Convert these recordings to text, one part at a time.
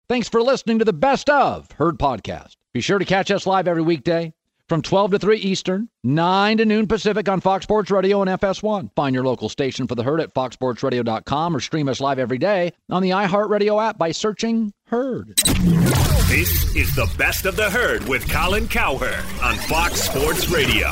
Thanks for listening to the Best of Herd podcast. Be sure to catch us live every weekday from 12 to 3 Eastern, 9 to noon Pacific on Fox Sports Radio and FS1. Find your local station for the Herd at foxsportsradio.com or stream us live every day on the iHeartRadio app by searching Herd. This is the Best of the Herd with Colin Cowherd on Fox Sports Radio.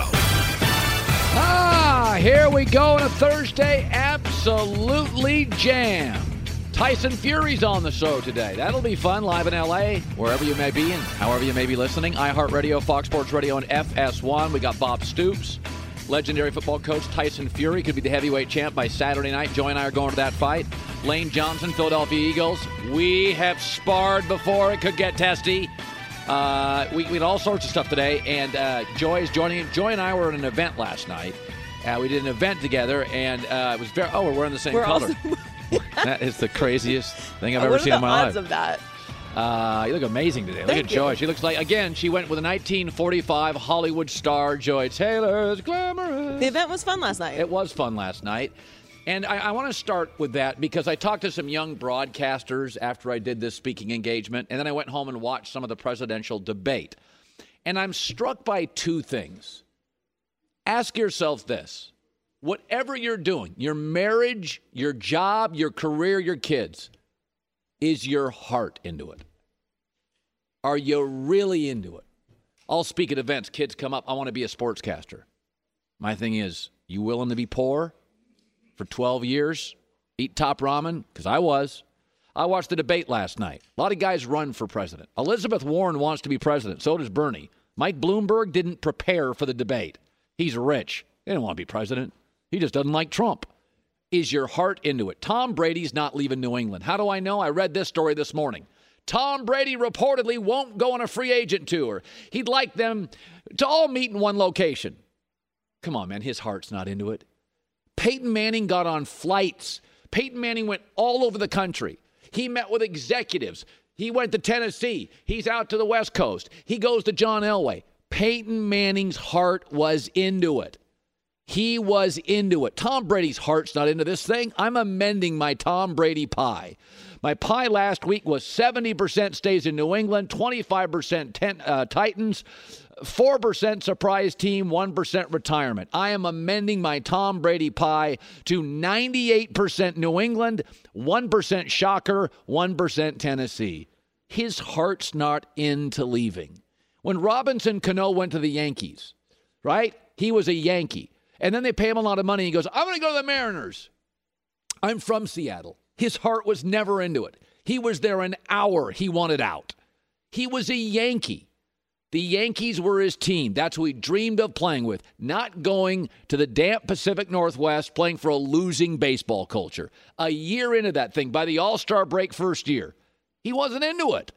Here we go on a Thursday, absolutely jammed. Tyson Fury's on the show today. That'll be fun, live in L.A., wherever you may be and however you may be listening. iHeartRadio, Fox Sports Radio, and FS1. We got Bob Stoops, legendary football coach Tyson Fury. Could be the heavyweight champ by Saturday night. Joey and I are going to that fight. Lane Johnson, Philadelphia Eagles. We have sparred before. It could get testy. We had all sorts of stuff today, and Joy is joining. Joy and I were at an event last night. We did an event together, and it was very. Oh, we're wearing the same color. That is the craziest thing I've ever seen in my life. What are the odds of that? You look amazing today. Look at Joy. She looks like, again, she went with a 1945 Hollywood star, Joy Taylor is glamorous. The event was fun last night. It was fun last night. And I want to start with that because I talked to some young broadcasters after I did this speaking engagement, and then I went home and watched some of the presidential debate. And I'm struck by two things. Ask yourself this. Whatever you're doing, your marriage, your job, your career, your kids, is your heart into it? Are you really into it? I'll speak at events. Kids come up, I want to be a sportscaster. My thing is, you willing to be poor for 12 years? Eat top ramen? Because I was. I watched the debate last night. A lot of guys run for president. Elizabeth Warren wants to be president. So does Bernie. Mike Bloomberg didn't prepare for the debate. He's rich. He didn't want to be president. He just doesn't like Trump. Is your heart into it? Tom Brady's not leaving New England. How do I know? I read this story this morning. Tom Brady reportedly won't go on a free agent tour. He'd like them to all meet in one location. Come on, man. His heart's not into it. Peyton Manning got on flights. Peyton Manning went all over the country. He met with executives. He went to Tennessee. He's out to the West Coast. He goes to John Elway. Peyton Manning's heart was into it. He was into it. Tom Brady's heart's not into this thing. I'm amending my Tom Brady pie. My pie last week was 70% stays in New England, 25% Titans, 4% surprise team, 1% retirement. I am amending my Tom Brady pie to 98% New England, 1% shocker, 1% Tennessee. His heart's not into leaving. When Robinson Cano went to the Yankees, right? He was a Yankee. And then they pay him a lot of money. He goes, I'm going to go to the Mariners. I'm from Seattle. His heart was never into it. He was there an hour. He wanted out. He was a Yankee. The Yankees were his team. That's who he dreamed of playing with, not going to the damp Pacific Northwest playing for a losing baseball culture. A year into that thing, by the All-Star break first year, he wasn't into it.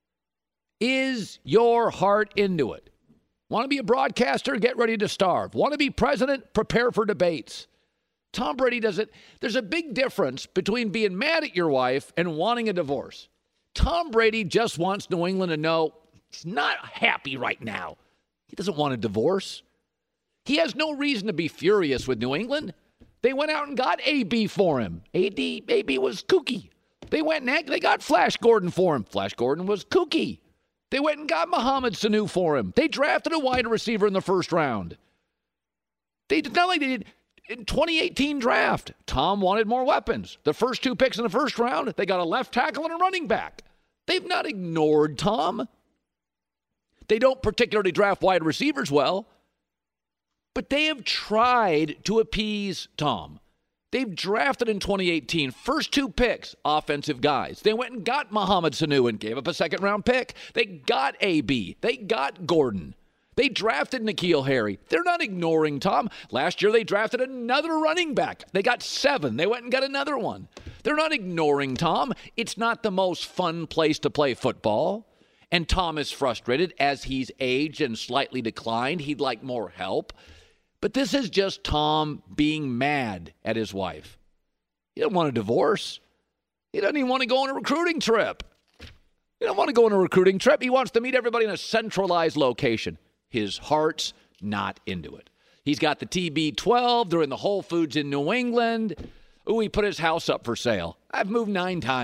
Is your heart into it? Want to be a broadcaster? Get ready to starve. Want to be president? Prepare for debates. Tom Brady doesn't. There's a big difference between being mad at your wife and wanting a divorce. Tom Brady just wants New England to know he's not happy right now. He doesn't want a divorce. He has no reason to be furious with New England. They went out and got AB for him. AB was kooky. They went and they got Flash Gordon for him. Flash Gordon was kooky. They went and got Mohamed Sanu for him. They drafted a wide receiver in the first round. They did not like they did in 2018 draft. Tom wanted more weapons. The first two picks in the first round, they got a left tackle and a running back. They've not ignored Tom. They don't particularly draft wide receivers well, but they have tried to appease Tom. They've drafted in 2018, first two picks, offensive guys. They went and got Mohamed Sanu and gave up a second-round pick. They got AB. They got Gordon. They drafted N'Keal Harry. They're not ignoring Tom. Last year, they drafted another running back. They got 7. They went and got another one. They're not ignoring Tom. It's not the most fun place to play football. And Tom is frustrated as he's aged and slightly declined. He'd like more help. But this is just Tom being mad at his wife. He doesn't want a divorce. He doesn't even want to go on a recruiting trip. He doesn't want to go on a recruiting trip. He wants to meet everybody in a centralized location. His heart's not into it. He's got the TB12. They're in the Whole Foods in New England. Ooh, he put his house up for sale. I've moved 9 times.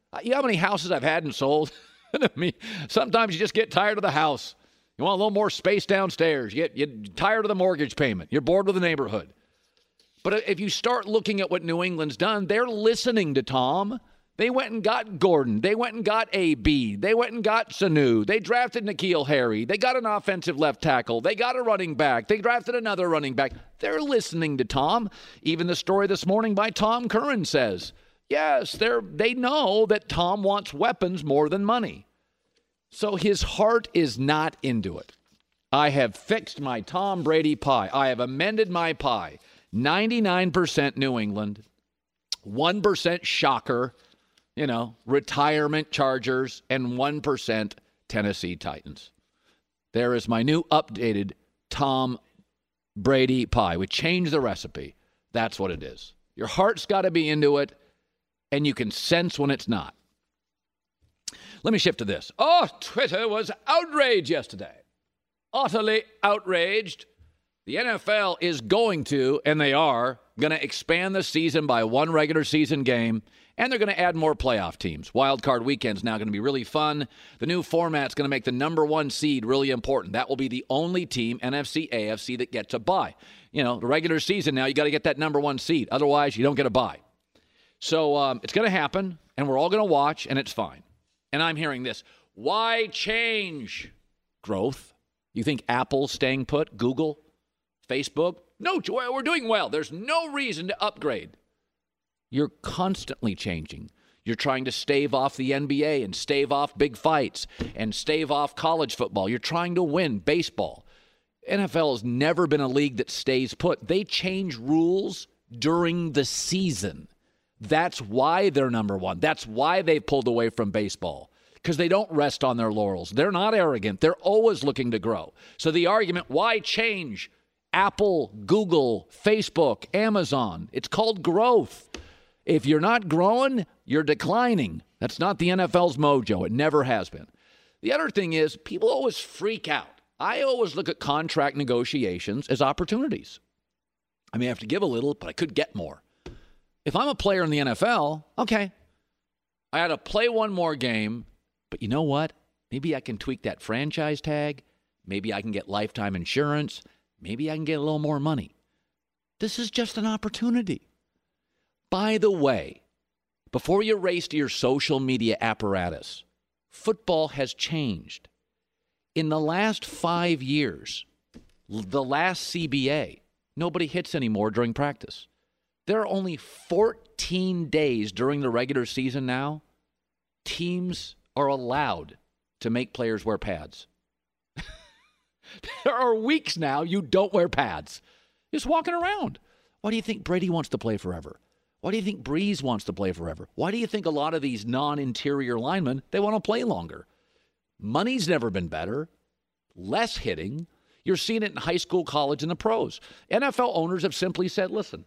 You know how many houses I've had and sold? I mean, sometimes you just get tired of the house. You want a little more space downstairs. You're tired of the mortgage payment. You're bored with the neighborhood. But if you start looking at what New England's done, they're listening to Tom. They went and got Gordon. They went and got AB. They went and got Sanu. They drafted N'Keal Harry. They got an offensive left tackle. They got a running back. They drafted another running back. They're listening to Tom. Even the story this morning by Tom Curran says, yes, they know that Tom wants weapons more than money. So his heart is not into it. I have fixed my Tom Brady pie. I have amended my pie. 99% New England, 1% shocker, retirement Chargers, and 1% Tennessee Titans. There is my new updated Tom Brady pie. We changed the recipe. That's what it is. Your heart's got to be into it, and you can sense when it's not. Let me shift to this. Oh, Twitter was outraged yesterday. Utterly outraged. The NFL is going to, and they are, going to expand the season by one regular season game, and they're going to add more playoff teams. Wild Card Weekend's now going to be really fun. The new format's going to make the number one seed really important. That will be the only team, NFC, AFC, that gets a bye. The regular season now, you got to get that number one seed. Otherwise, you don't get a bye. So it's going to happen, and we're all going to watch, and it's fine. And I'm hearing this. Why change? Growth. You think Apple's staying put? Google? Facebook? No, we're doing well. There's no reason to upgrade. You're constantly changing. You're trying to stave off the NBA and stave off big fights and stave off college football. You're trying to win baseball. NFL has never been a league that stays put. They change rules during the season. That's why they're number one. That's why they pulled away from baseball, because they don't rest on their laurels. They're not arrogant. They're always looking to grow. So the argument, why change? Apple, Google, Facebook, Amazon. It's called growth. If you're not growing, you're declining. That's not the NFL's mojo. It never has been. The other thing is, people always freak out. I always look at contract negotiations as opportunities. I may have to give a little, but I could get more. If I'm a player in the NFL, okay, I had to play one more game, but you know what? Maybe I can tweak that franchise tag. Maybe I can get lifetime insurance. Maybe I can get a little more money. This is just an opportunity. By the way, before you race to your social media apparatus, football has changed. In the last 5 years, the last CBA, nobody hits anymore during practice. There are only 14 days during the regular season now. Teams are allowed to make players wear pads. There are weeks now you don't wear pads. Just walking around. Why do you think Brady wants to play forever? Why do you think Breeze wants to play forever? Why do you think a lot of these non-interior linemen, they want to play longer? Money's never been better. Less hitting. You're seeing it in high school, college, and the pros. NFL owners have simply said, listen,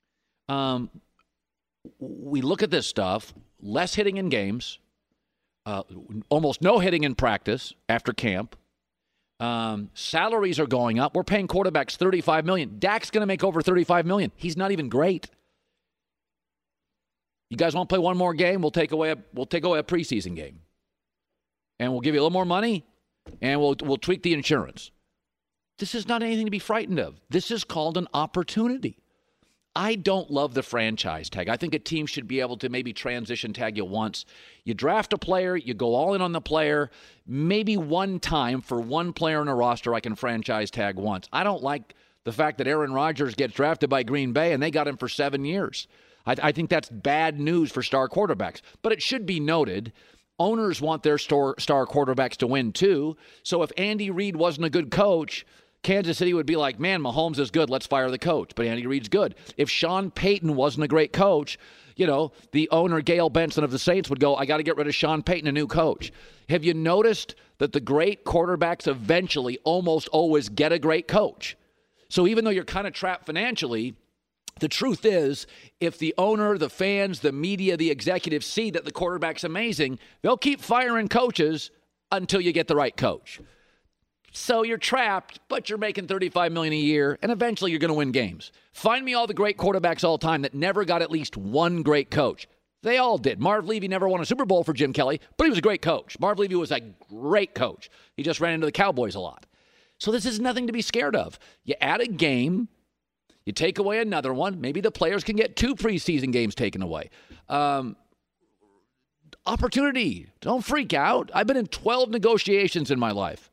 we look at this stuff, less hitting in games, almost no hitting in practice after camp. Salaries are going up. We're paying quarterbacks $35 million. Dak's going to make over $35 million. He's not even great. You guys want to play one more game? We'll take away a preseason game, and we'll give you a little more money, and we'll tweak the insurance. This is not anything to be frightened of. This is called an opportunity. I don't love the franchise tag. I think a team should be able to maybe transition tag you once. You draft a player, you go all in on the player. Maybe one time for one player in a roster I can franchise tag once. I don't like the fact that Aaron Rodgers gets drafted by Green Bay and they got him for 7 years. I think that's bad news for star quarterbacks. But it should be noted, owners want their star quarterbacks to win too. So if Andy Reid wasn't a good coach, Kansas City would be like, man, Mahomes is good. Let's fire the coach. But Andy Reid's good. If Sean Payton wasn't a great coach, the owner, Gail Benson of the Saints, would go, I got to get rid of Sean Payton, a new coach. Have you noticed that the great quarterbacks eventually almost always get a great coach? So even though you're kind of trapped financially, the truth is, if the owner, the fans, the media, the executives see that the quarterback's amazing, they'll keep firing coaches until you get the right coach. So you're trapped, but you're making $35 million a year, and eventually you're going to win games. Find me all the great quarterbacks all time that never got at least one great coach. They all did. Marv Levy never won a Super Bowl for Jim Kelly, but he was a great coach. Marv Levy was a great coach. He just ran into the Cowboys a lot. So this is nothing to be scared of. You add a game, you take away another one. Maybe the players can get 2 preseason games taken away. Opportunity. Don't freak out. I've been in 12 negotiations in my life.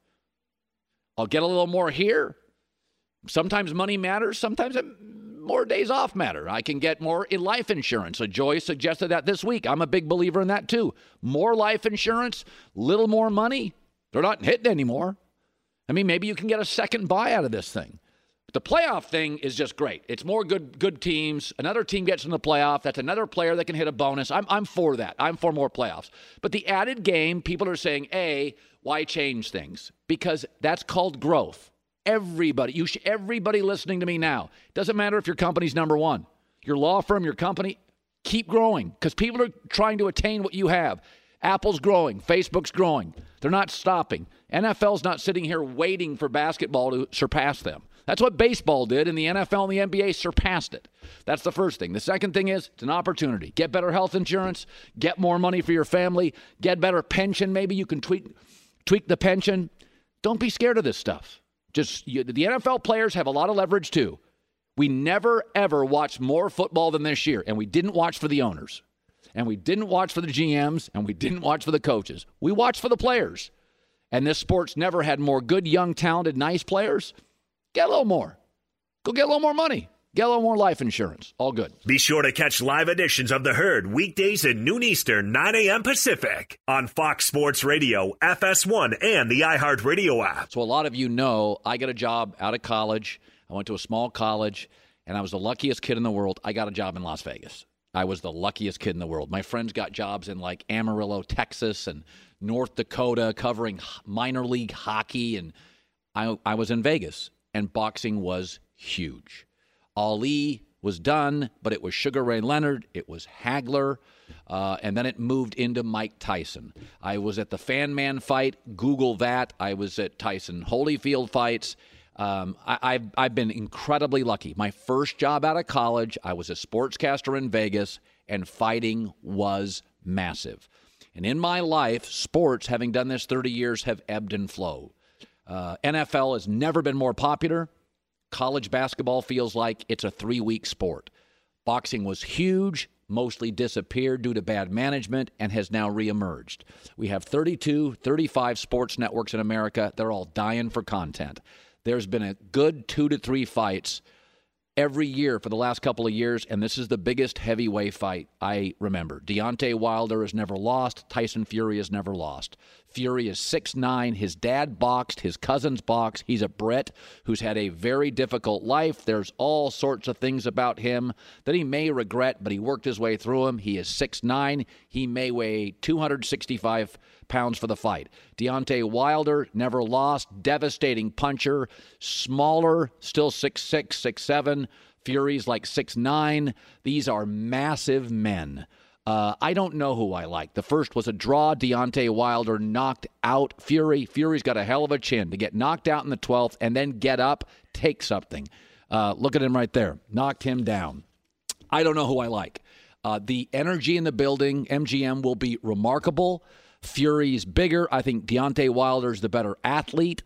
I'll get a little more here. Sometimes money matters. Sometimes more days off matter. I can get more in life insurance. So Joy suggested that this week. I'm a big believer in that too. More life insurance, little more money. They're not hitting anymore. I mean, maybe you can get a second buy out of this thing. But the playoff thing is just great. It's more good teams. Another team gets in the playoff. That's another player that can hit a bonus. I'm for that. I'm for more playoffs. But the added game, people are saying, why change things? Because that's called growth. Everybody listening to me now, doesn't matter if your company's number one, your law firm, your company, keep growing because people are trying to attain what you have. Apple's growing. Facebook's growing. They're not stopping. NFL's not sitting here waiting for basketball to surpass them. That's what baseball did, and the NFL and the NBA surpassed it. That's the first thing. The second thing is it's an opportunity. Get better health insurance. Get more money for your family. Get better pension. Maybe you can tweak the pension. Don't be scared of this stuff. The NFL players have a lot of leverage, too. We never, ever watched more football than this year, and we didn't watch for the owners, and we didn't watch for the GMs, and we didn't watch for the coaches. We watched for the players, and this sport's never had more good, young, talented, nice players. Get a little more. Go get a little more money. Get a little more life insurance. All good. Be sure to catch live editions of The Herd weekdays at noon Eastern, 9 a.m. Pacific on Fox Sports Radio, FS1, and the iHeartRadio app. So a lot of you know I got a job out of college. I went to a small college, and I was the luckiest kid in the world. I got a job in Las Vegas. I was the luckiest kid in the world. My friends got jobs in like Amarillo, Texas, and North Dakota covering minor league hockey, and I was in Vegas, and boxing was huge. Ali was done, but it was Sugar Ray Leonard, it was Hagler, and then it moved into Mike Tyson. I was at the Fan Man fight. Google that. I was at Tyson Holyfield fights. I've been incredibly lucky. My first job out of college, I was a sportscaster in Vegas, and fighting was massive. And in my life, sports, having done this 30 years, have ebbed and flowed. NFL has never been more popular. College basketball feels like it's a 3-week sport. Boxing was huge, mostly disappeared due to bad management, and has now reemerged. We have 32, 35 sports networks in America. They're all dying for content. There's been a good 2 to 3 fights every year for the last couple of years, and this is the biggest heavyweight fight I remember. Deontay Wilder has never lost. Tyson Fury has never lost. Fury is 6'9". His dad boxed. His cousins boxed. He's a Brit who's had a very difficult life. There's all sorts of things about him that he may regret, but he worked his way through them. He is 6'9". He may weigh 265 pounds for the fight. Deontay Wilder never lost. Devastating puncher. Smaller, still 6'6", 6'7". Fury's like 6'9". These are massive men. I don't know who I like. The first was a draw. Deontay Wilder knocked out Fury. Fury's got a hell of a chin to get knocked out in the 12th and then get up, take something. Look at him right there. Knocked him down. I don't know who I like. The energy in the building, MGM, will be remarkable. Fury's bigger. I think Deontay Wilder's the better athlete.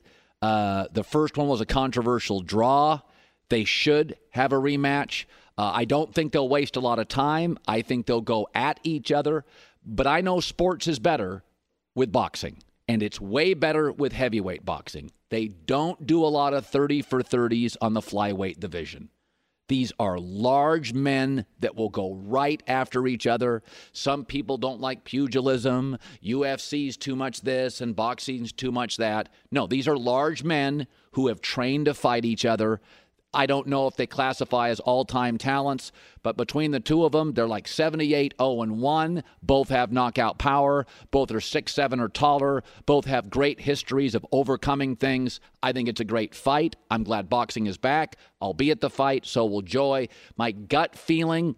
The first one was a controversial draw. They should have a rematch. I don't think they'll waste a lot of time. I think they'll go at each other. But I know sports is better with boxing, and it's way better with heavyweight boxing. They don't do a lot of 30 for 30s on the flyweight division. These are large men that will go right after each other. Some people don't like pugilism. UFC's too much this and boxing's too much that. No, these are large men who have trained to fight each other. I don't know if they classify as all-time talents, but between the two of them, they're like 78-0-1. Both have knockout power. Both are 6'7" or taller. Both have great histories of overcoming things. I think it's a great fight. I'm glad boxing is back. I'll be at the fight, so will Joy. My gut feeling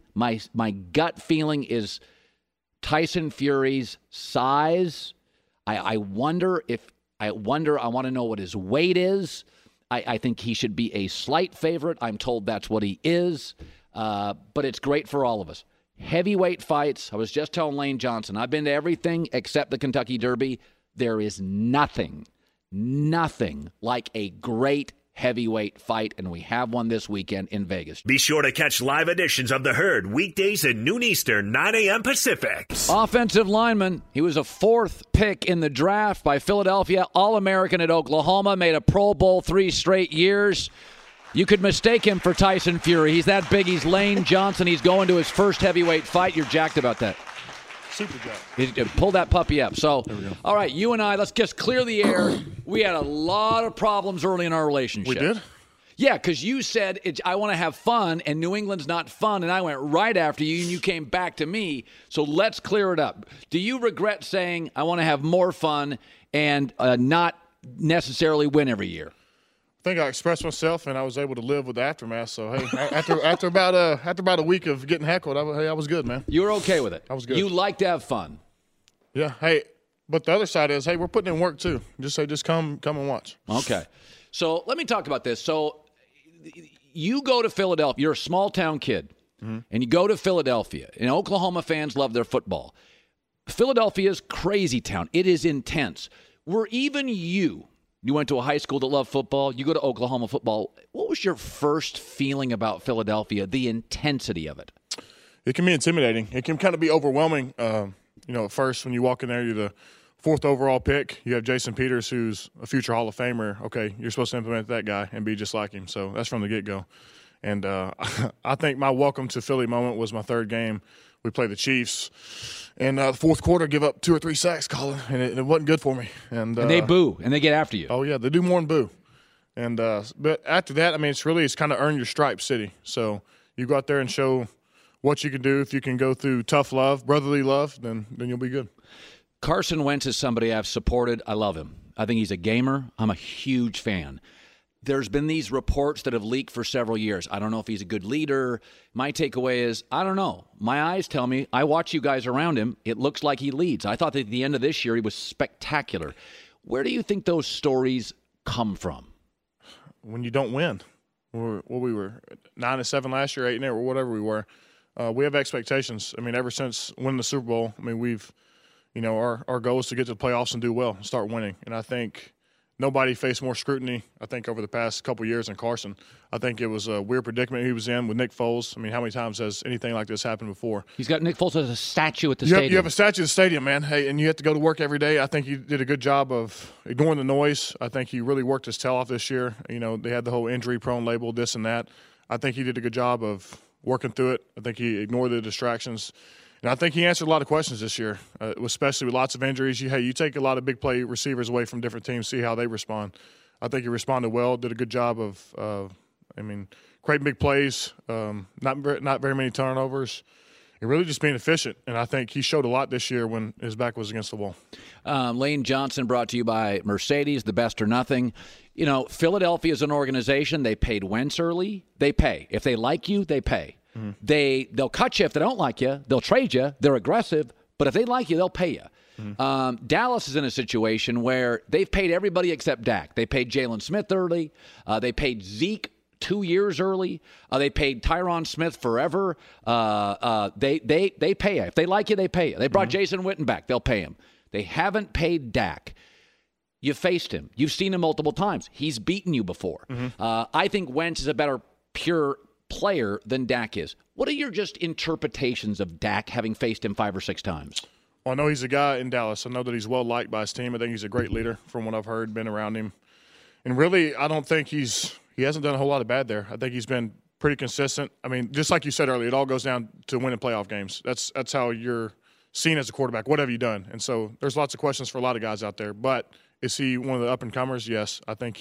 is Tyson Fury's size. I want to know what his weight is. I think he should be a slight favorite. I'm told that's what he is, but it's great for all of us. Heavyweight fights, I was just telling Lane Johnson, I've been to everything except the Kentucky Derby. There is nothing like a great heavyweight fight, and we have one this weekend in Vegas. Be sure to catch live editions of The Herd weekdays at noon Eastern, 9 a.m. Pacific. Offensive lineman. He was a 4th pick in the draft by Philadelphia, All-American at Oklahoma, made a Pro Bowl 3 straight years. You could mistake him for Tyson Fury. He's that big. He's Lane Johnson. He's going to his first heavyweight fight. You're jacked about that. Super jacked. Pull that puppy up. So, all right, you and I, let's just clear the air. We had a lot of problems early in our relationship. We did? Yeah, because you said, I want to have fun, and New England's not fun, and I went right after you, and you came back to me. So let's clear it up. Do you regret saying, I want to have more fun and not necessarily win every year? I think I expressed myself, and I was able to live with the aftermath. So, hey, after about a week of getting heckled, I was good, man. You were okay with it? I was good. You like to have fun? Yeah. Hey, but the other side is, hey, we're putting in work too. Just come and watch. Okay. So let me talk about this. So you go to Philadelphia. You're a small-town kid, and you go to Philadelphia. And Oklahoma fans love their football. Philadelphia's crazy town. It is intense. Were even you went to a high school that loved football. You go to Oklahoma football. What was your first feeling about Philadelphia, the intensity of it? It can be intimidating. It can kind of be overwhelming. At first when you walk in there, you're the 4th overall pick. You have Jason Peters, who's a future Hall of Famer. Okay, you're supposed to implement that guy and be just like him. So that's from the get-go. And I think my welcome to Philly moment was my 3rd game. We played the Chiefs. And the 4th quarter, give up 2 or 3 sacks, Colin, and it wasn't good for me. And they boo, and they get after you. Oh, yeah, they do more than boo. And but after that, I mean, it's kind of earn your stripes city. So you go out there and show what you can do. If you can go through tough love, brotherly love, then you'll be good. Carson Wentz is somebody I've supported. I love him. I think he's a gamer. I'm a huge fan. There's been these reports that have leaked for several years. I don't know if he's a good leader. My takeaway is, I don't know. My eyes tell me, I watch you guys around him, it looks like he leads. I thought that at the end of this year he was spectacular. Where do you think those stories come from? When you don't win. We were 9-7 last year, 8-8, or whatever we were. We have expectations. I mean, ever since winning the Super Bowl, I mean, we've, our goal is to get to the playoffs and do well, and start winning. And I think nobody faced more scrutiny, I think, over the past couple of years than Carson. I think it was a weird predicament he was in with Nick Foles. I mean, how many times has anything like this happened before? He's got Nick Foles as a statue at the stadium. You have a statue at the stadium, man. Hey, and you have to go to work every day. I think he did a good job of ignoring the noise. I think he really worked his tail off this year. They had the whole injury-prone label, this and that. I think he did a good job of working through it. I think he ignored the distractions. And I think he answered a lot of questions this year, especially with lots of injuries. You take a lot of big play receivers away from different teams, see how they respond. I think he responded well, did a good job of, creating big plays, not very many turnovers, and really just being efficient. And I think he showed a lot this year when his back was against the wall. Lane Johnson brought to you by Mercedes, the best or nothing. Philadelphia is an organization. They paid Wentz early. They pay. If they like you, they pay. They'll cut you if they don't like you. They'll trade you. They're aggressive. But if they like you, they'll pay you. Dallas is in a situation where they've paid everybody except Dak. They paid Jalen Smith early. They paid Zeke 2 years early. They paid Tyron Smith forever. They pay you. If they like you, they pay you. They brought Jason Witten back. They'll pay him. They haven't paid Dak. You faced him. You've seen him multiple times. He's beaten you before. I think Wentz is a better pure player than Dak is. What are your just interpretations of Dak having faced him 5 or 6 times? Well, I know he's a guy in Dallas. I know that he's well-liked by his team. I think he's a great leader from what I've heard, been around him. And really, I don't think he hasn't done a whole lot of bad there. I think he's been pretty consistent. I mean, just like you said earlier, it all goes down to winning playoff games. That's how you're seen as a quarterback. What have you done? And so there's lots of questions for a lot of guys out there. But is he one of the up-and-comers? Yes. I think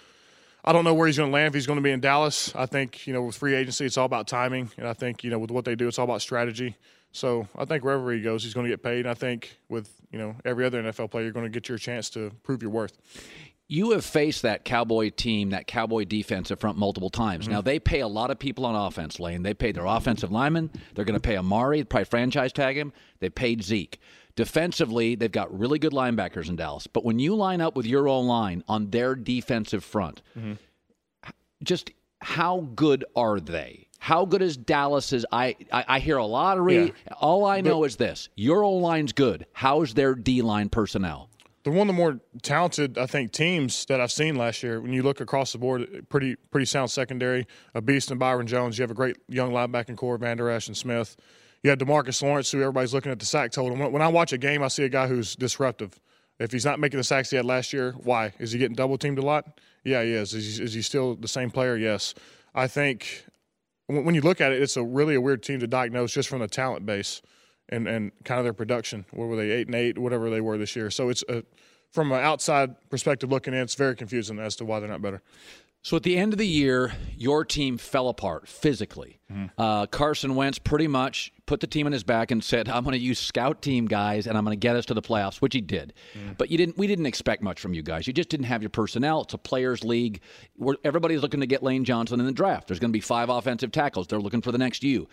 I don't know where he's going to land if he's going to be in Dallas. I think, with free agency, it's all about timing. And I think, with what they do, it's all about strategy. So I think wherever he goes, he's going to get paid. And I think with, every other NFL player, you're going to get your chance to prove your worth. You have faced that Cowboy team, that Cowboy defense up front multiple times. Now, they pay a lot of people on offense, Lane. They paid their offensive lineman. They're going to pay Amari, probably franchise tag him. They paid Zeke. Defensively, they've got really good linebackers in Dallas. But when you line up with your own line on their defensive front, just how good are they? How good is Dallas's? I hear a lot of all I know is this. Your O-line's good. How's their D-line personnel? They're one of the more talented, I think, teams that I've seen last year. When you look across the board, pretty sound secondary. A beast in Byron Jones. You have a great young linebacking core, Van Der Esch and Smith. You have DeMarcus Lawrence, who everybody's looking at the sack total. When I watch a game, I see a guy who's disruptive. If he's not making the sacks he had last year, why? Is he getting double-teamed a lot? Yeah, he is. Is he still the same player? Yes. I think when you look at it, it's really a weird team to diagnose just from the talent base and kind of their production. What were they, 8-8, whatever they were this year. So it's from an outside perspective looking in, it's very confusing as to why they're not better. So at the end of the year, your team fell apart physically. Carson Wentz pretty much put the team on his back and said, I'm going to use scout team guys and I'm going to get us to the playoffs, which he did. But we didn't expect much from you guys. You just didn't have your personnel. It's a players' league. Everybody's looking to get Lane Johnson in the draft. There's going to be 5 offensive tackles. They're looking for the next you.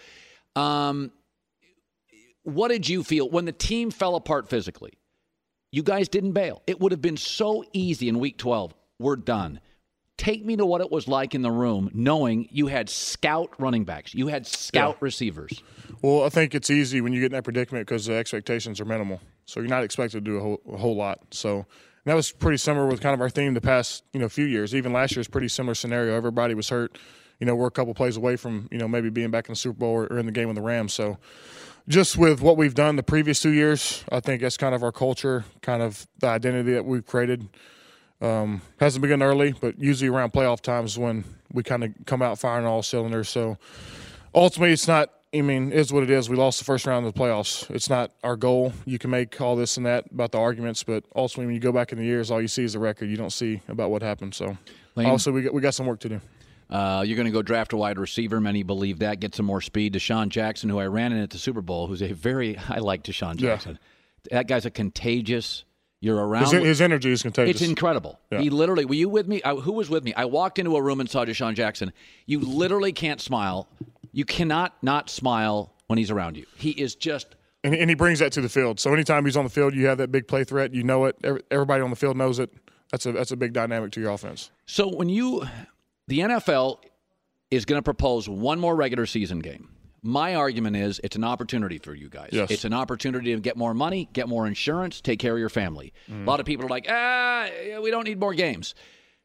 What did you feel when the team fell apart physically? You guys didn't bail. It would have been so easy in Week 12. We're done. Take me to what it was like in the room, knowing you had scout running backs. You had scout receivers. Well, I think it's easy when you get in that predicament because the expectations are minimal. So you're not expected to do a whole lot. So that was pretty similar with kind of our theme the past few years. Even last year's pretty similar scenario. Everybody was hurt. We're a couple plays away from maybe being back in the Super Bowl or in the game with the Rams. So just with what we've done the previous 2 years, I think that's kind of our culture, kind of the identity that we've created. Hasn't begun early, but usually around playoff times when we kind of come out firing all cylinders. So ultimately, it's not. It is what it is. We lost the first round of the playoffs. It's not our goal. You can make all this and that about the arguments, but ultimately, when you go back in the years, all you see is the record. You don't see about what happened. So, also, we got some work to do. You're going to go draft a wide receiver. Many believe that. Get some more speed. Deshaun Jackson, who I ran in at the Super Bowl, I like Deshaun Jackson. Yeah. That guy's a contagious. You're around. His energy is contagious. It's incredible. Yeah. He literally, were you with me? Who was with me? I walked into a room and saw Deshaun Jackson. You literally can't smile. You cannot not smile when he's around you. He is just. And he brings that to the field. So anytime he's on the field, you have that big play threat. You know it. Everybody on the field knows it. That's a big dynamic to your offense. So the NFL is going to propose one more regular season game. My argument is it's an opportunity for you guys. Yes. It's an opportunity to get more money, get more insurance, take care of your family. A lot of people are like, we don't need more games.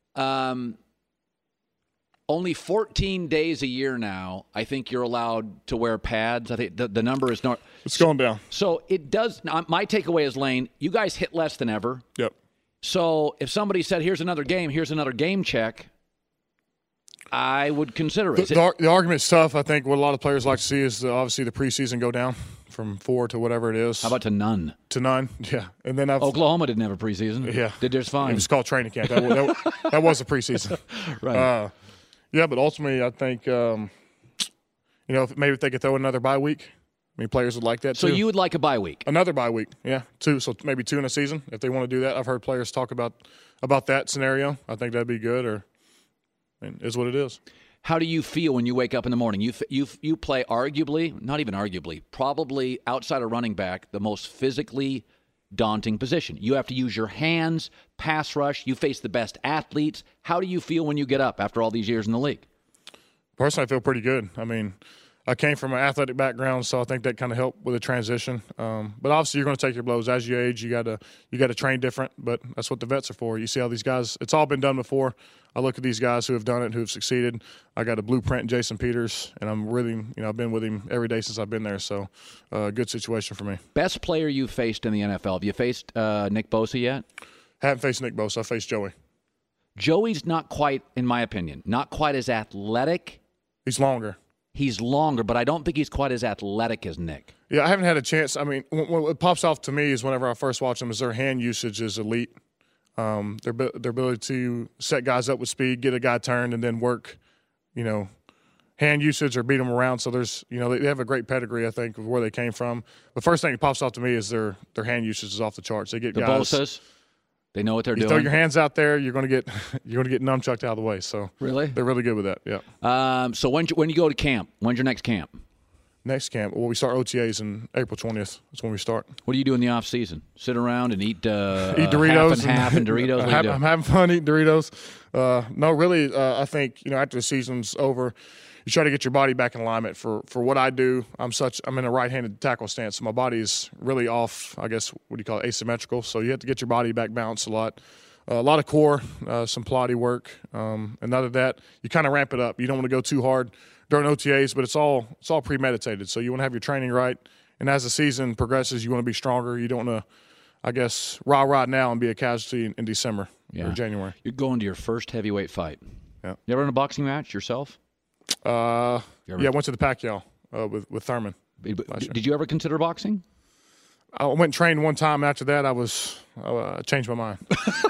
Only 14 days a year now, I think you're allowed to wear pads. I think the number is not. It's going down. So it does. My takeaway is, Lane, you guys hit less than ever. Yep. So if somebody said, here's another game check, I would consider it. The argument's tough. I think what a lot of players like to see is obviously the preseason go down from 4 to whatever it is. How about to none? To none, yeah. And then Oklahoma didn't have a preseason. Yeah. Did theirs fine. It was called training camp. That was a preseason. Right. Yeah, but ultimately I think, if they could throw another bye week, players would like that too. So you would like a bye week? Another bye week, yeah. 2, so maybe 2 in a season if they want to do that. I've heard players talk about that scenario. I think that'd be good, is what it is. How do you feel when you wake up in the morning? You play arguably, not even arguably, probably outside of running back, the most physically daunting position. You have to use your hands, pass rush. You face the best athletes. How do you feel when you get up after all these years in the league? Personally, I feel pretty good. I came from an athletic background, so I think that kind of helped with the transition. But obviously, you're going to take your blows as you age. You got to train different, but that's what the vets are for. You see how these guys. It's all been done before. I look at these guys who have done it, who have succeeded. I got a blueprint in Jason Peters, and I'm really, I've been with him every day since I've been there. So, good situation for me. Best player you faced in the NFL? Have you faced Nick Bosa yet? Haven't faced Nick Bosa. I faced Joey. Joey's not quite, in my opinion, not quite as athletic. He's longer. He's longer, but I don't think he's quite as athletic as Nick. Yeah, I haven't had a chance. What pops off to me is whenever I first watch them is their hand usage is elite. Their ability to set guys up with speed, get a guy turned, and then work, hand usage or beat them around. So there's, they have a great pedigree, I think, of where they came from. The first thing that pops off to me is their hand usage is off the charts. They get the guys. Bosas, they know what they're doing. Throw your hands out there, you're going to get nunchucked out of the way. So really, they're really good with that. Yeah. So when you go to camp, when's your next camp? Next camp, well, we start OTAs in April 20th. That's when we start. What do you do in the off season? Sit around and eat Doritos half and Doritos. I'm having fun eating Doritos. No, really, I think after the season's over, you try to get your body back in alignment. For what I do, I'm in a right-handed tackle stance, so my body is really off, I guess, what do you call it, asymmetrical. So you have to get your body back balanced a lot of core, some Pilates work. And other than that, you kind of ramp it up. You don't want to go too hard during OTAs, but it's all premeditated. So you want to have your training right. And as the season progresses, you want to be stronger. You don't want to, I guess, rah now and be a casualty in December or January. You're going to your first heavyweight fight. Yeah. You ever in a boxing match yourself? I went to the Pacquiao with Thurman. Did you ever consider boxing? I went and trained one time. After that, I changed my mind.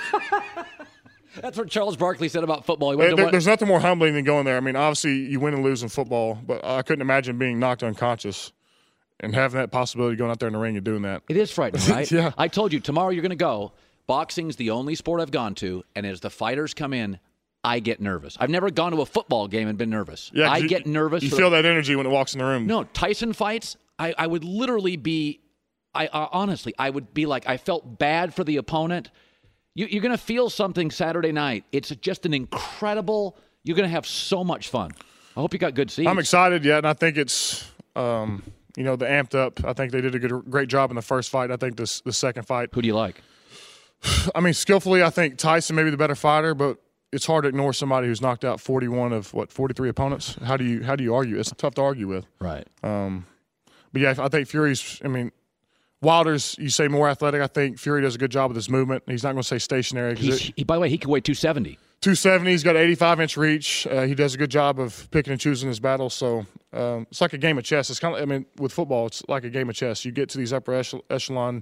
That's what Charles Barkley said about football. There's nothing more humbling than going there. I mean, obviously, you win and lose in football, but I couldn't imagine being knocked unconscious and having that possibility of going out there in the ring and doing that. It is frightening, right? Yeah. I told you, tomorrow you're going to go. Boxing's the only sport I've gone to, and as the fighters come in, I get nervous. I've never gone to a football game and been nervous. Yeah, I get nervous. You feel that energy when it walks in the room. No, Tyson fights, I would literally be honestly, I would be like, I felt bad for the opponent. You're going to feel something Saturday night. It's just an incredible, you're going to have so much fun. I hope you got good seats. I'm excited, and I think it's, the amped up. I think they did a great job in the first fight. I think the second fight. Who do you like? I mean, skillfully, I think Tyson may be the better fighter, but it's hard to ignore somebody who's knocked out 41 of, 43 opponents. How do you argue? It's tough to argue with. Right. But, yeah, I think Fury's, Wilder's, you say, more athletic. I think Fury does a good job with his movement. He's not going to stay stationary. By the way, he can weigh 270. 270. He's got 85-inch reach. He does a good job of picking and choosing his battles. So it's like a game of chess. It's kind of, with football, it's like a game of chess. You get to these upper echelon,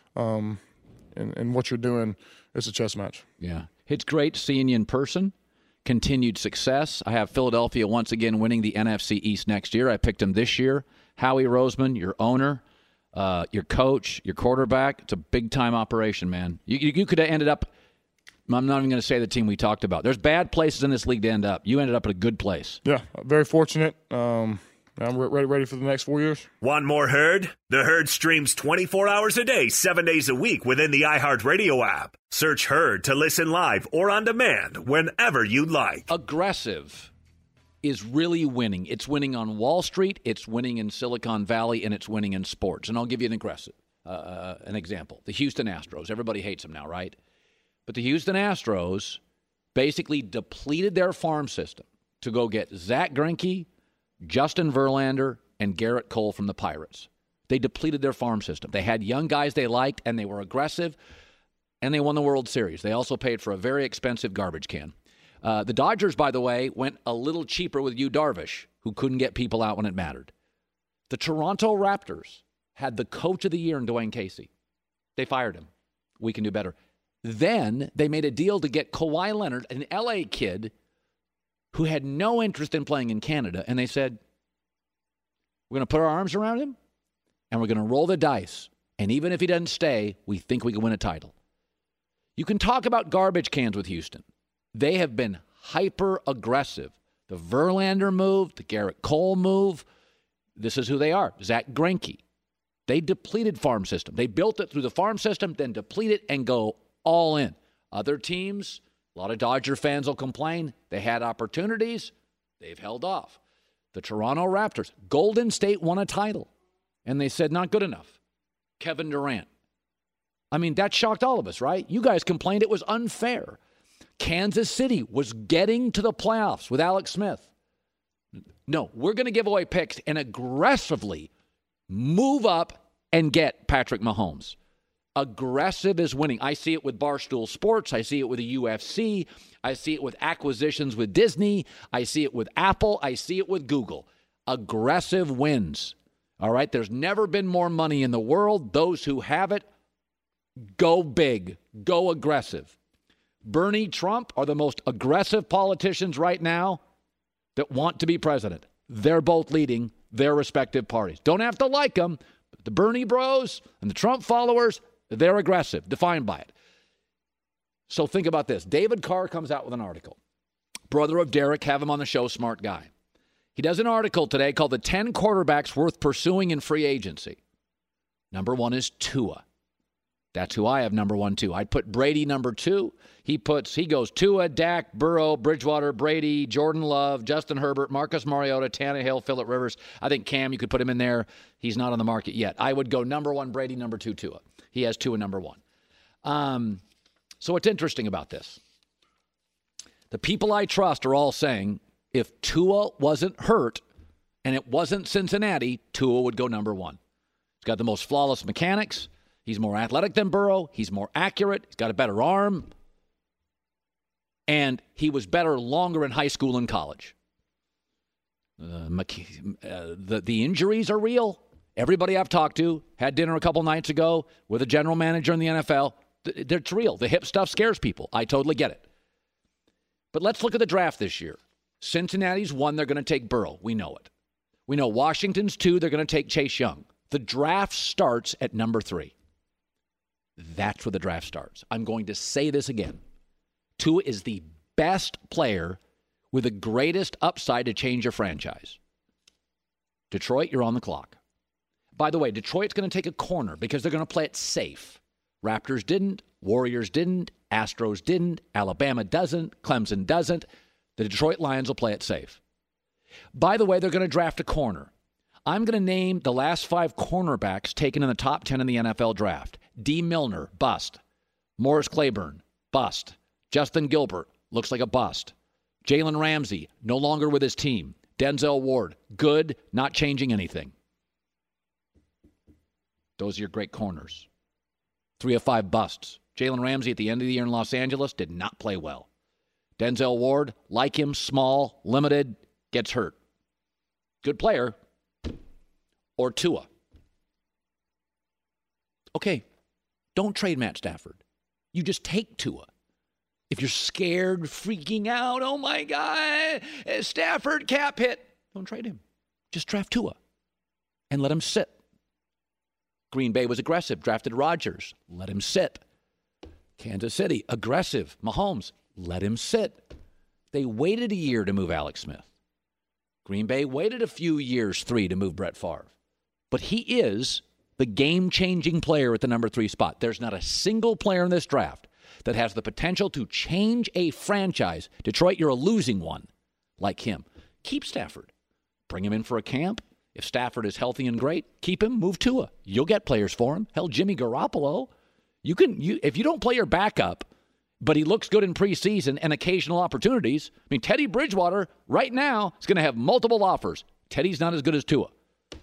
and what you're doing, it's a chess match. Yeah. It's great seeing you in person. Continued success. I have Philadelphia once again winning the NFC East next year. I picked them this year. Howie Roseman, your owner, your coach, your quarterback. It's a big-time operation, man. You could have ended up – I'm not even going to say the team we talked about. There's bad places in this league to end up. You ended up at a good place. Yeah, very fortunate. I'm ready for the next 4 years. Want more Herd? The Herd streams 24 hours a day, 7 days a week within the iHeartRadio app. Search Herd to listen live or on demand whenever you'd like. Aggressive is really winning. It's winning on Wall Street, it's winning in Silicon Valley, and it's winning in sports. And I'll give you an example. The Houston Astros. Everybody hates them now, right? But the Houston Astros basically depleted their farm system to go get Zach Greinke, Justin Verlander, and Garrett Cole from the Pirates. They depleted their farm system. They had young guys they liked, and they were aggressive, and they won the World Series. They also paid for a very expensive garbage can. The Dodgers, by the way, went a little cheaper with Yu Darvish, who couldn't get people out when it mattered. The Toronto Raptors had the coach of the year in Dwayne Casey. They fired him. We can do better. Then they made a deal to get Kawhi Leonard, an L.A. kid who had no interest in playing in Canada, and they said, we're going to put our arms around him, and we're going to roll the dice. And even if he doesn't stay, we think we can win a title. You can talk about garbage cans with Houston. They have been hyper-aggressive. The Verlander move, the Garrett Cole move, this is who they are. Zach Greinke. They depleted farm system. They built it through the farm system, then deplete it and go all in. Other teams, a lot of Dodger fans will complain. They had opportunities. They've held off. The Toronto Raptors, Golden State won a title, and they said not good enough. Kevin Durant. That shocked all of us, right? You guys complained it was unfair. Kansas City was getting to the playoffs with Alex Smith. No, we're going to give away picks and aggressively move up and get Patrick Mahomes. Aggressive is winning. I see it with Barstool Sports. I see it with the UFC. I see it with acquisitions with Disney. I see it with Apple. I see it with Google. Aggressive wins. All right? There's never been more money in the world. Those who have it, go big. Go aggressive. Bernie Trump are the most aggressive politicians right now that want to be president. They're both leading their respective parties. Don't have to like them, but the Bernie bros and the Trump followers, they're aggressive, defined by it. So think about this. David Carr comes out with an article. Brother of Derek, have him on the show, smart guy. He does an article today called The 10 Quarterbacks Worth Pursuing in Free Agency. Number 1 is Tua. That's who I have number 1, too. I'd put Brady number 2. He goes Tua, Dak, Burrow, Bridgewater, Brady, Jordan Love, Justin Herbert, Marcus Mariota, Tannehill, Phillip Rivers. I think Cam, you could put him in there. He's not on the market yet. I would go number 1, Brady, number 2, Tua. He has Tua number 1. So what's interesting about this? The people I trust are all saying if Tua wasn't hurt and it wasn't Cincinnati, Tua would go number 1. He's got the most flawless mechanics. He's more athletic than Burrow. He's more accurate. He's got a better arm. And he was better longer in high school and college. The injuries are real. Everybody I've talked to had dinner a couple nights ago with a general manager in the NFL. It's real. The hip stuff scares people. I totally get it. But let's look at the draft this year. Cincinnati's 1, they're going to take Burrow. We know it. We know Washington's 2, they're going to take Chase Young. The draft starts at number 3. That's where the draft starts. I'm going to say this again. Tua is the best player with the greatest upside to change your franchise. Detroit, you're on the clock. By the way, Detroit's going to take a corner because they're going to play it safe. Raptors didn't. Warriors didn't. Astros didn't. Alabama doesn't. Clemson doesn't. The Detroit Lions will play it safe. By the way, they're going to draft a corner. I'm going to name the last 5 cornerbacks taken in the top 10 in the NFL draft. D. Milner, bust. Morris Claiborne, bust. Justin Gilbert, looks like a bust. Jalen Ramsey, no longer with his team. Denzel Ward, good, not changing anything. Those are your great corners. 3 of 5 busts. Jalen Ramsey at the end of the year in Los Angeles did not play well. Denzel Ward, like him, small, limited, gets hurt. Good player. Or Tua. Okay, don't trade Matt Stafford. You just take Tua. If you're scared, freaking out, oh my God, Stafford cap hit, don't trade him. Just draft Tua and let him sit. Green Bay was aggressive, drafted Rodgers, let him sit. Kansas City, aggressive, Mahomes, let him sit. They waited a year to move Alex Smith. Green Bay waited a few years, 3, to move Brett Favre. But he is the game-changing player at the number 3 spot. There's not a single player in this draft that has the potential to change a franchise. Detroit, you're a losing one like him. Keep Stafford. Bring him in for a camp. If Stafford is healthy and great, keep him, move Tua. You'll get players for him. Hell, Jimmy Garoppolo. If you don't play your backup, but he looks good in preseason and occasional opportunities, I mean, Teddy Bridgewater right now is going to have multiple offers. Teddy's not as good as Tua.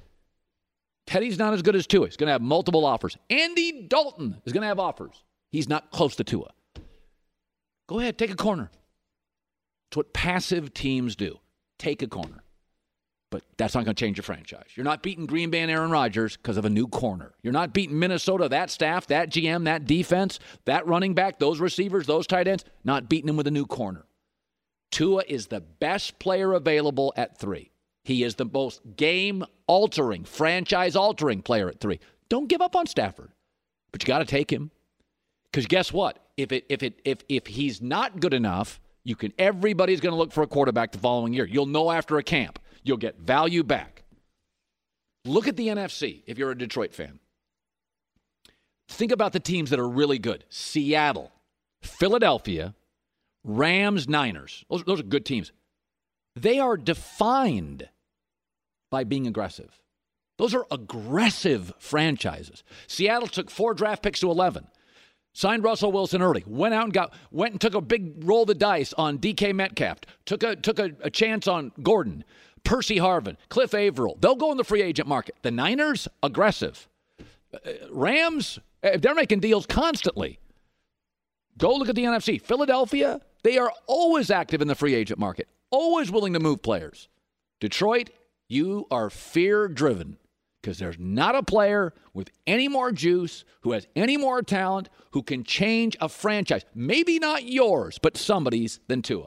He's going to have multiple offers. Andy Dalton is going to have offers. He's not close to Tua. Go ahead, take a corner. It's what passive teams do. Take a corner. But that's not going to change your franchise. You're not beating Green Bay and Aaron Rodgers because of a new corner. You're not beating Minnesota, that staff, that GM, that defense, that running back, those receivers, those tight ends, not beating them with a new corner. Tua is the best player available at 3. He is the most game-altering, franchise-altering player at 3. Don't give up on Stafford, but you got to take him. Because guess what? If he's not good enough, everybody's going to look for a quarterback the following year. You'll know after a camp. You'll get value back. Look at the NFC if you're a Detroit fan. Think about the teams that are really good. Seattle, Philadelphia, Rams, Niners. Those are good teams. They are defined by being aggressive. Those are aggressive franchises. Seattle took 4 draft picks to 11. Signed Russell Wilson early. Went and took a big roll of the dice on DK Metcalf. Took a chance on Gordon, Percy Harvin, Cliff Averill. They'll go in the free agent market. The Niners, aggressive. Rams, they're making deals constantly. Go look at the NFC. Philadelphia, they are always active in the free agent market. Always willing to move players. Detroit, you are fear-driven because there's not a player with any more juice, who has any more talent, who can change a franchise. Maybe not yours, but somebody's than Tua.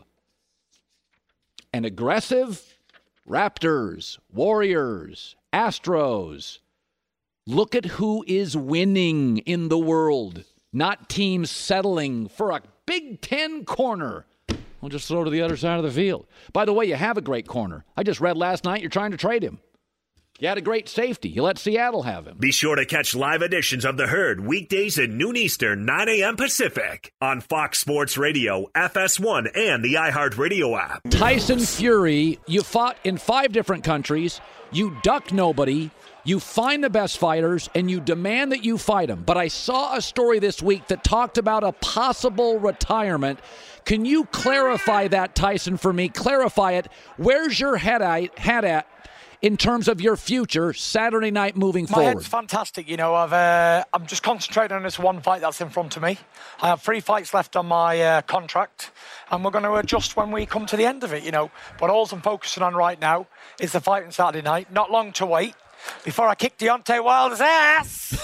And aggressive Raptors, Warriors, Astros. Look at who is winning in the world, not teams settling for a Big Ten corner. We'll just throw to the other side of the field. By the way, you have a great corner. I just read last night you're trying to trade him. You had a great safety. You let Seattle have him. Be sure to catch live editions of The Herd weekdays at noon Eastern, 9 a.m. Pacific on Fox Sports Radio, FS1, and the iHeartRadio app. Tyson Fury, you fought in 5 different countries. You duck nobody. You find the best fighters, and you demand that you fight them. But I saw a story this week that talked about a possible retirement. Can you clarify that, Tyson, for me? Clarify it. Where's your head at in terms of your future Saturday night moving forward? My head's fantastic. I'm just concentrating on this one fight that's in front of me. I have 3 fights left on my contract, and we're going to adjust when we come to the end of it, But all I'm focusing on right now is the fight on Saturday night. Not long to wait before I kick Deontay Wilder's ass.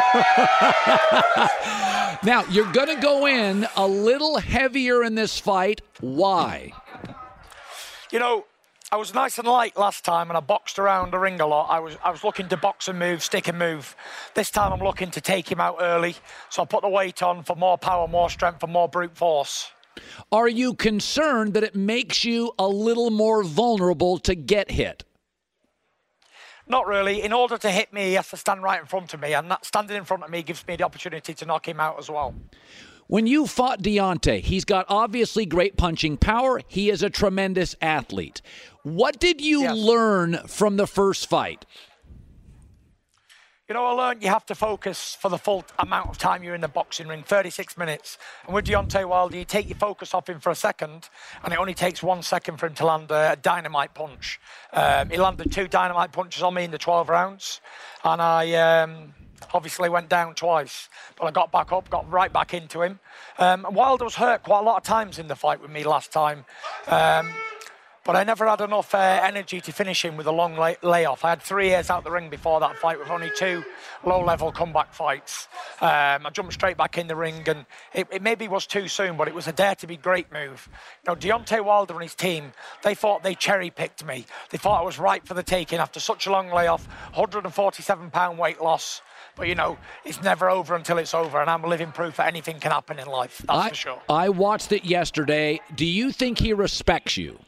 Now, you're going to go in a little heavier in this fight. Why? I was nice and light last time, and I boxed around the ring a lot. I was looking to box and move, stick and move. This time I'm looking to take him out early, so I put the weight on for more power, more strength, and more brute force. Are you concerned that it makes you a little more vulnerable to get hit? Not really. In order to hit me, he has to stand right in front of me, and that standing in front of me gives me the opportunity to knock him out as well. When you fought Deontay, he's got obviously great punching power. He is a tremendous athlete. What did you learn from the first fight? I learned you have to focus for the full amount of time you're in the boxing ring, 36 minutes. And with Deontay Wilder, you take your focus off him for a second, and it only takes 1 second for him to land a dynamite punch. He landed 2 dynamite punches on me in the 12 rounds, and I obviously went down twice. But I got back up, got right back into him. Wilder was hurt quite a lot of times in the fight with me last time. But I never had enough energy to finish him with a long layoff. I had 3 years out the ring before that fight with only 2 low-level comeback fights. I jumped straight back in the ring, and it maybe was too soon, but it was a dare-to-be-great move. Deontay Wilder and his team, they thought they cherry-picked me. They thought I was right for the taking after such a long layoff, 147-pound weight loss. But, it's never over until it's over, and I'm living proof that anything can happen in life, that's for sure. I watched it yesterday. Do you think he respects you?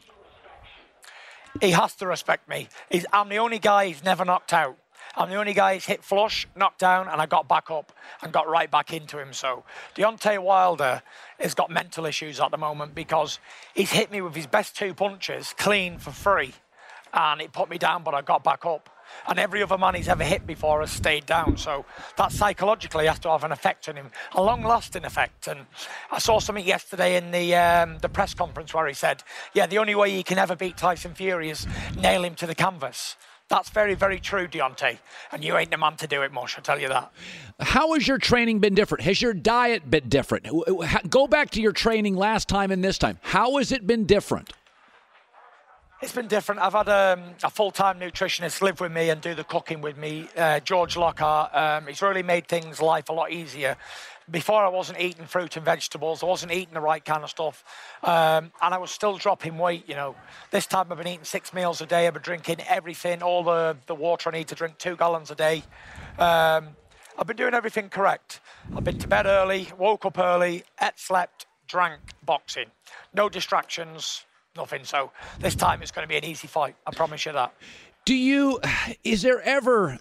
He has to respect me. I'm the only guy he's never knocked out. I'm the only guy he's hit flush, knocked down, and I got back up and got right back into him. So Deontay Wilder has got mental issues at the moment because he's hit me with his best 2 punches clean for free, and it put me down, but I got back up. And every other man he's ever hit before has stayed down. So that psychologically has to have an effect on him, a long-lasting effect. And I saw something yesterday in the press conference where he said, the only way you can ever beat Tyson Fury is nail him to the canvas. That's very, very true, Deontay. And you ain't the man to do it, Mush, I'll tell you that. How has your training been different? Has your diet been different? Go back to your training last time and this time. How has it been different? It's been different. I've had a full-time nutritionist live with me and do the cooking with me, George Lockhart. He's really made life a lot easier. Before I wasn't eating fruit and vegetables. I wasn't eating the right kind of stuff. And I was still dropping weight, This time I've been eating 6 meals a day. I've been drinking everything, all the water I need to drink, 2 gallons a day. I've been doing everything correct. I've been to bed early, woke up early, ate, slept, drank, boxing. No distractions. Nothing. So this time it's going to be an easy fight. I promise you that. Is there ever,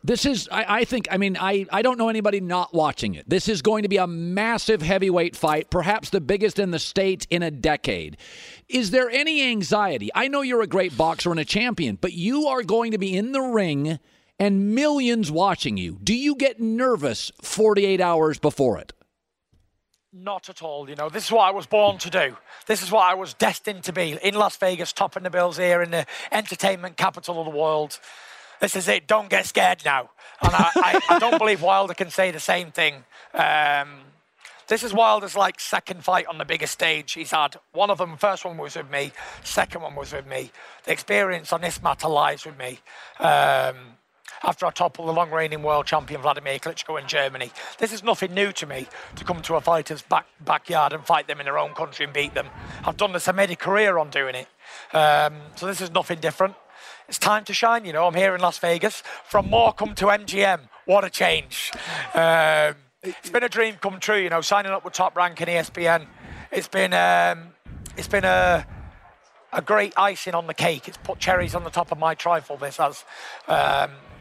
I don't know anybody not watching it. This is going to be a massive heavyweight fight, perhaps the biggest in the state in a decade. Is there any anxiety? I know you're a great boxer and a champion, but you are going to be in the ring and millions watching you. Do you get nervous 48 hours before it? Not at all. This is what I was born to do. This is what I was destined to be in Las Vegas, topping the bills here in the entertainment capital of the world. This is it. Don't get scared now. And I don't believe Wilder can say the same thing. This is Wilder's second fight on the biggest stage he's had. One of them, first one was with me. Second one was with me. The experience on this matter lies with me. After I toppled the long-reigning world champion Vladimir Klitschko in Germany. This is nothing new to me, to come to a fighter's backyard and fight them in their own country and beat them. I've done this, I made a career on doing it. So this is nothing different. It's time to shine, I'm here in Las Vegas. From Morecambe to MGM, what a change. It's been a dream come true, signing up with Top Rank and ESPN. It's been a great icing on the cake. It's put cherries on the top of my trifle, this has.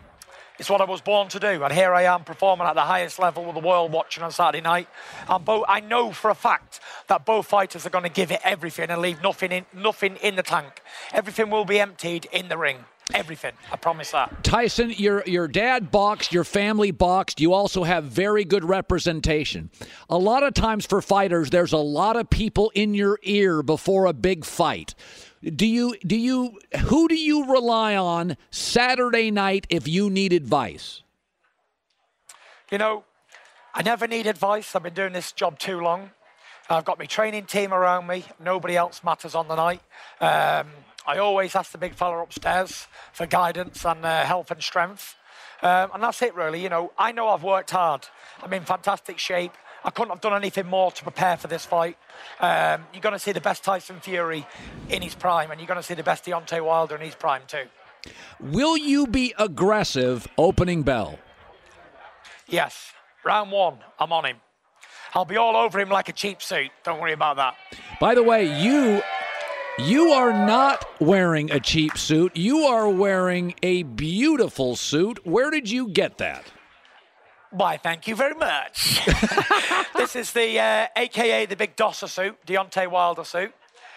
It's what I was born to do, and here I am performing at the highest level with the world watching on Saturday night. And I know for a fact that both fighters are going to give it everything and leave nothing in the tank. Everything will be emptied in the ring. Everything. I promise that. Tyson, your dad boxed, your family boxed. You also have very good representation. A lot of times for fighters, there's a lot of people in your ear before a big fight. Who do you rely on Saturday night if you need advice? You know, I never need advice. I've been doing this job too long. I've got my training team around me. Nobody else matters on the night. I always ask the big fella upstairs for guidance and health and strength. And that's it, really. You know I've worked hard. I'm in fantastic shape. I couldn't have done anything more to prepare for this fight. You're going to see the best Tyson Fury in his prime, and you're going to see the best Deontay Wilder in his prime too. Will you be aggressive opening bell? Yes. Round 1, I'm on him. I'll be all over him like a cheap suit. Don't worry about that. By the way, you are not wearing a cheap suit. You are wearing a beautiful suit. Where did you get that? Why, thank you very much. This is the AKA the Big Dosser suit, Deontay Wilder suit.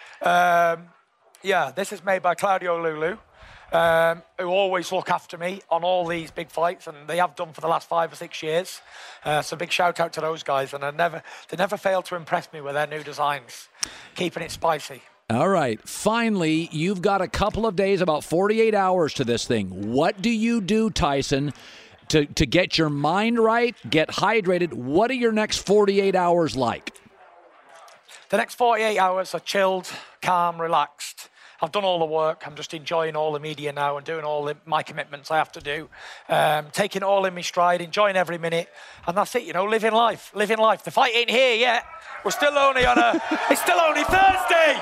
This is made by Claudio Lulu, who always look after me on all these big fights, and they have done for the last 5 or 6 years. So big shout out to those guys, and they never fail to impress me with their new designs, keeping it spicy. All right. Finally, you've got a couple of days, about 48 hours to this thing. What do you do, Tyson, to get your mind right, get hydrated? What are your next 48 hours like? The next 48 hours are chilled, calm, relaxed. I've done all the work. I'm just enjoying all the media now and doing all my commitments I have to do. Taking it all in my stride, enjoying every minute. And that's it, living life. The fight ain't here yet. We're still only it's still only Thursday.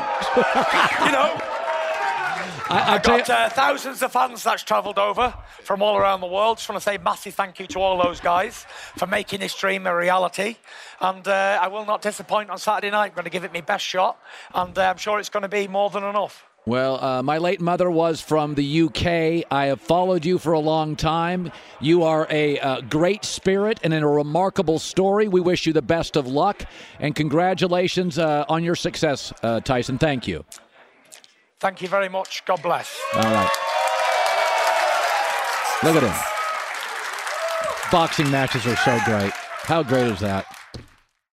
I've got thousands of fans that's travelled over from all around the world. Just want to say a massive thank you to all those guys for making this dream a reality. And I will not disappoint on Saturday night. I'm going to give it my best shot. And I'm sure it's going to be more than enough. Well, my late mother was from the UK. I have followed you for a long time. You are a great spirit and a remarkable story. We wish you the best of luck. And congratulations on your success, Tyson. Thank you. Thank you very much. God bless. All right. Look at him. Boxing matches are so great. How great is that?